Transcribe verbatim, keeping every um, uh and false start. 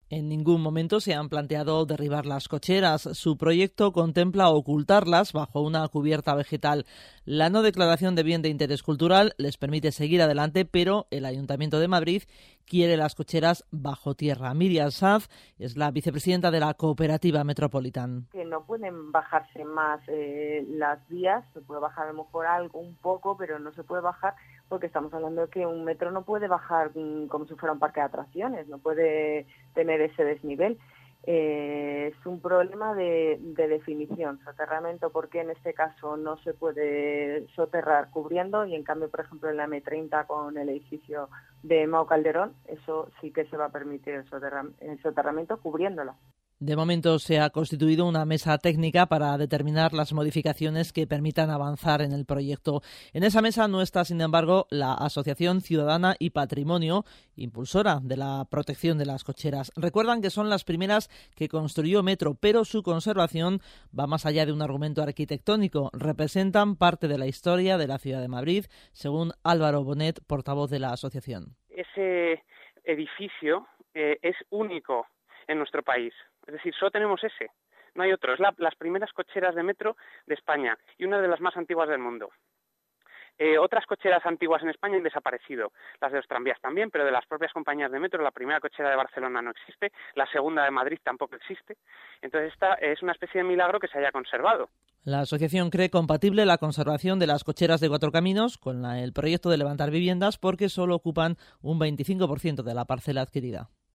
En ningún momento se han planteado derribar las cocheras. Su proyecto contempla ocultarlas bajo una cubierta vegetal. La no declaración de bien de interés cultural les permite seguir adelante, pero el Ayuntamiento de Madrid quiere las cocheras bajo tierra. Miriam Sanz es la vicepresidenta de la Cooperativa Metropolitan. Que no pueden bajarse más eh, las vías, se puede bajar a lo mejor algo, un poco, pero no se puede bajar porque estamos hablando de que un metro no puede bajar mm, como si fuera un parque de atracciones, no puede tener ese desnivel. Eh, es un problema de, de definición, soterramiento, porque en este caso no se puede soterrar cubriendo y en cambio, por ejemplo, en la eme treinta con el edificio de Mao Calderón, eso sí que se va a permitir el, soterra, el soterramiento cubriéndolo. De momento se ha constituido una mesa técnica para determinar las modificaciones que permitan avanzar en el proyecto. En esa mesa no está, sin embargo, la Asociación Ciudadana y Patrimonio, impulsora de la protección de las cocheras. Recuerdan que son las primeras que construyó Metro, pero su conservación va más allá de un argumento arquitectónico. Representan parte de la historia de la ciudad de Madrid, según Álvaro Bonet, portavoz de la asociación. Ese edificio eh, es único en nuestro país. Es decir, solo tenemos ese, no hay otro. Es la, las primeras cocheras de metro de España y una de las más antiguas del mundo. Eh, otras cocheras antiguas en España han desaparecido, las de los tranvías también, pero de las propias compañías de metro, la primera cochera de Barcelona no existe, la segunda de Madrid tampoco existe. Entonces esta es una especie de milagro que se haya conservado. La asociación cree compatible la conservación de las cocheras de Cuatro Caminos con la, el proyecto de levantar viviendas porque solo ocupan un veinticinco por ciento de la parcela adquirida.